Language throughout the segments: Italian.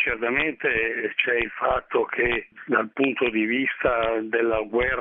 Certamente c'è il fatto che dal punto di vista della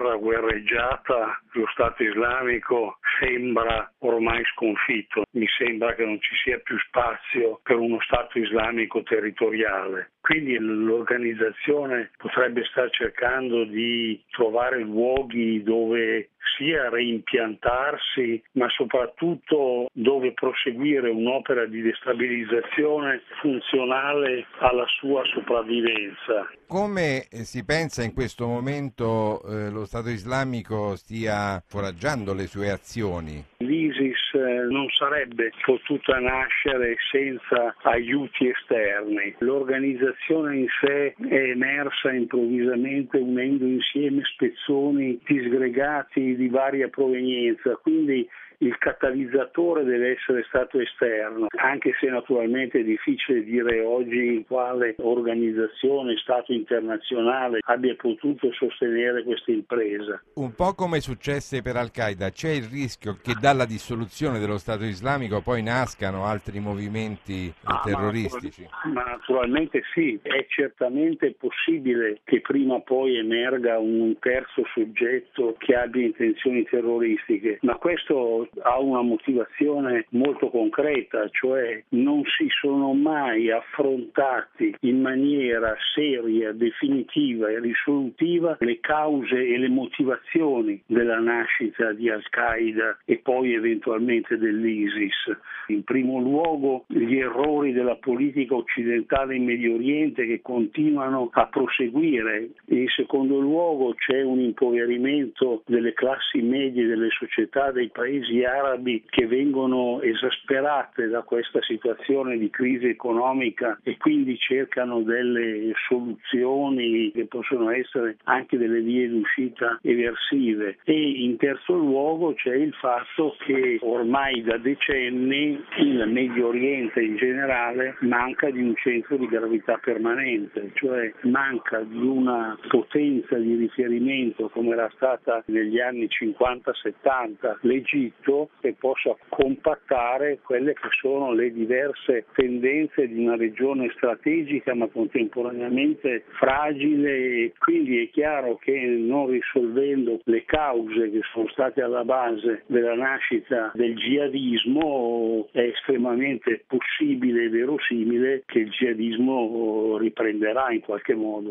guerreggiata lo Stato islamico sembra ormai sconfitto. Mi sembra che non ci sia più spazio per uno Stato islamico territoriale. Quindi l'organizzazione potrebbe star cercando di trovare luoghi dove sia reimpiantarsi, ma soprattutto dove proseguire un'opera di destabilizzazione funzionale alla sua sopravvivenza. Come si pensa in questo momento lo Stato islamico stia foraggiando le sue azioni? L'ISIS non sarebbe potuta nascere senza aiuti esterni. L'organizzazione in sé è emersa improvvisamente unendo insieme spezzoni disgregati di varia provenienza, quindi il catalizzatore deve essere stato esterno, anche se naturalmente è difficile dire oggi quale organizzazione, Stato internazionale abbia potuto sostenere questa impresa. Un po' come successe per Al-Qaeda, c'è il rischio che dalla dissoluzione dello Stato islamico poi nascano altri movimenti terroristici? Ma naturalmente sì, è certamente possibile che prima o poi emerga un terzo soggetto che abbia intenzioni terroristiche, ma questo ha una motivazione molto concreta, cioè non si sono mai affrontati in maniera seria, definitiva e risolutiva le cause e le motivazioni della nascita di Al-Qaeda e poi eventualmente dell'ISIS. In primo luogo gli errori della politica occidentale in Medio Oriente che continuano a proseguire, in secondo luogo c'è un impoverimento delle classi medie delle società dei paesi arabi che vengono esasperate da questa situazione di crisi economica e quindi cercano delle soluzioni che possono essere anche delle vie d'uscita eversive. E in terzo luogo c'è il fatto che ormai da decenni il Medio Oriente in generale manca di un centro di gravità permanente, cioè manca di una potenza di riferimento come era stata negli anni 50-70 l'Egitto, che possa compattare quelle che sono le diverse tendenze di una regione strategica ma contemporaneamente fragile, e quindi è chiaro che non risolvendo le cause che sono state alla base della nascita del jihadismo è estremamente possibile e verosimile che il jihadismo riprenderà in qualche modo.